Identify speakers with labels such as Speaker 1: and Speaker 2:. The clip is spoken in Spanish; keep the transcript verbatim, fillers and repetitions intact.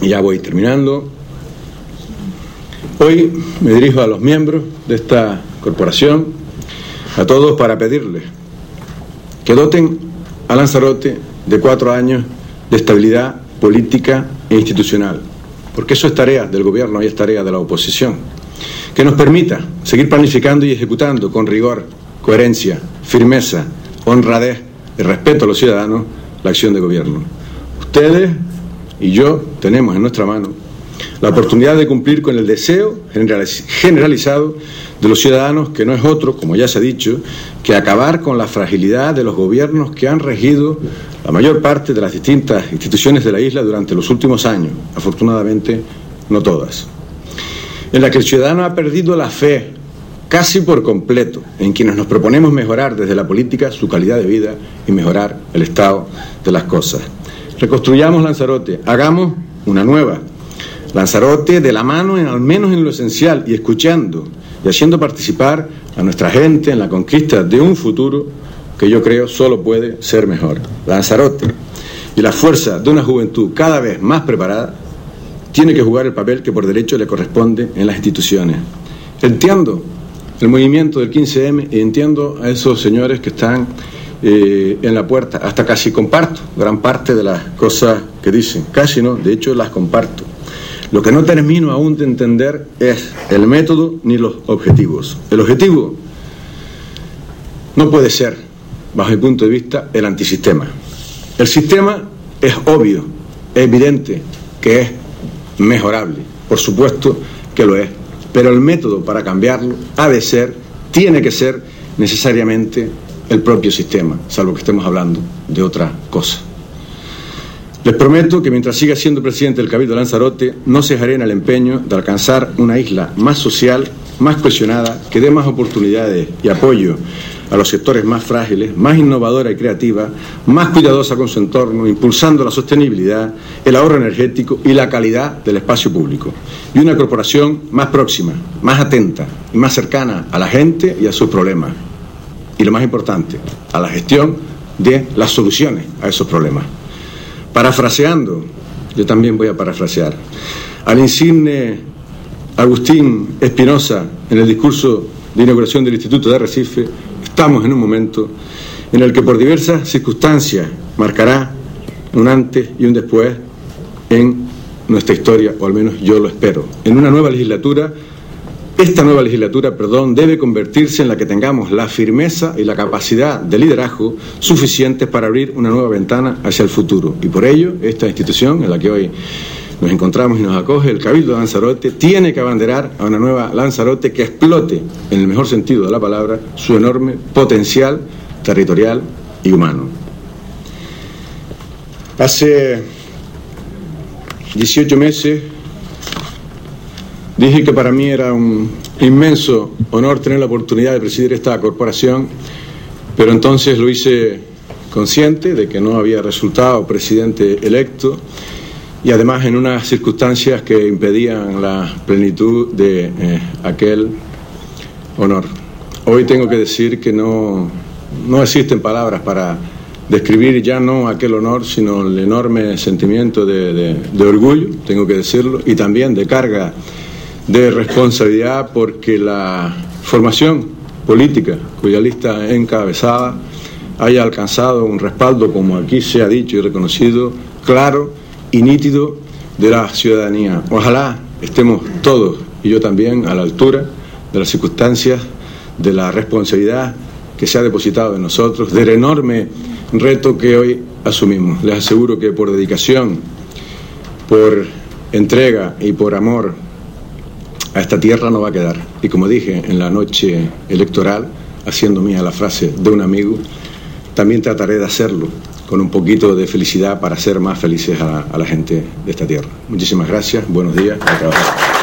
Speaker 1: y ya voy terminando. Hoy me dirijo a los miembros de esta corporación, a todos, para pedirles que doten a Lanzarote de cuatro años de estabilidad política e institucional, porque eso es tarea del gobierno y es tarea de la oposición, que nos permita seguir planificando y ejecutando con rigor, coherencia, firmeza, honradez y respeto a los ciudadanos la acción de gobierno. Ustedes y yo tenemos en nuestra mano la oportunidad de cumplir con el deseo generalizado de los ciudadanos, que no es otro, como ya se ha dicho, que acabar con la fragilidad de los gobiernos que han regido la mayor parte de las distintas instituciones de la isla durante los últimos años, afortunadamente no todas, en la que el ciudadano ha perdido la fe casi por completo en quienes nos proponemos mejorar desde la política su calidad de vida y mejorar el estado de las cosas. Reconstruyamos Lanzarote, hagamos una nueva Lanzarote de la mano, en, al menos en lo esencial, y escuchando y haciendo participar a nuestra gente en la conquista de un futuro que yo creo solo puede ser mejor. Lanzarote y la fuerza de una juventud cada vez más preparada tiene que jugar el papel que por derecho le corresponde en las instituciones. Entiendo el movimiento del quince eme y entiendo a esos señores que están eh, en la puerta, hasta casi comparto gran parte de las cosas que dicen, casi no, de hecho las comparto. Lo que no termino aún de entender es el método ni los objetivos. El objetivo no puede ser, bajo mi punto de vista, el antisistema. El sistema es obvio, es evidente que es mejorable, por supuesto que lo es, pero el método para cambiarlo ha de ser, tiene que ser necesariamente el propio sistema, salvo que estemos hablando de otra cosa. Les prometo que mientras siga siendo presidente del Cabildo de Lanzarote, no cejaré en el empeño de alcanzar una isla más social, más cohesionada, que dé más oportunidades y apoyo a los sectores más frágiles, más innovadora y creativa, más cuidadosa con su entorno, impulsando la sostenibilidad, el ahorro energético y la calidad del espacio público. Y una corporación más próxima, más atenta y más cercana a la gente y a sus problemas. Y lo más importante, a la gestión de las soluciones a esos problemas. Parafraseando, yo también voy a parafrasear, al insigne Agustín Espinosa en el discurso de inauguración del Instituto de Arrecife, estamos en un momento en el que por diversas circunstancias marcará un antes y un después en nuestra historia, o al menos yo lo espero. En una nueva legislatura, esta nueva legislatura, perdón, debe convertirse en la que tengamos la firmeza y la capacidad de liderazgo suficientes para abrir una nueva ventana hacia el futuro. Y por ello, esta institución en la que hoy nos encontramos y nos acoge, el Cabildo de Lanzarote, tiene que abanderar a una nueva Lanzarote que explote, en el mejor sentido de la palabra, su enorme potencial territorial y humano. Hace dieciocho meses dije que para mí era un inmenso honor tener la oportunidad de presidir esta corporación, pero entonces lo hice consciente de que no había resultado presidente electo y además en unas circunstancias que impedían la plenitud de eh, aquel honor. Hoy tengo que decir que no, no existen palabras para describir ya no aquel honor, sino el enorme sentimiento de, de, de orgullo, tengo que decirlo, y también de carga de responsabilidad, porque la formación política cuya lista encabezaba haya alcanzado un respaldo, como aquí se ha dicho y reconocido, claro y nítido de la ciudadanía. Ojalá estemos todos, y yo también, a la altura de las circunstancias, de la responsabilidad que se ha depositado en nosotros, del enorme reto que hoy asumimos. Les aseguro que por dedicación, por entrega y por amor a esta tierra no va a quedar. Y como dije en la noche electoral, haciendo mía la frase de un amigo, también trataré de hacerlo con un poquito de felicidad para hacer más felices a la, a la gente de esta tierra. Muchísimas gracias, buenos días, a trabajar.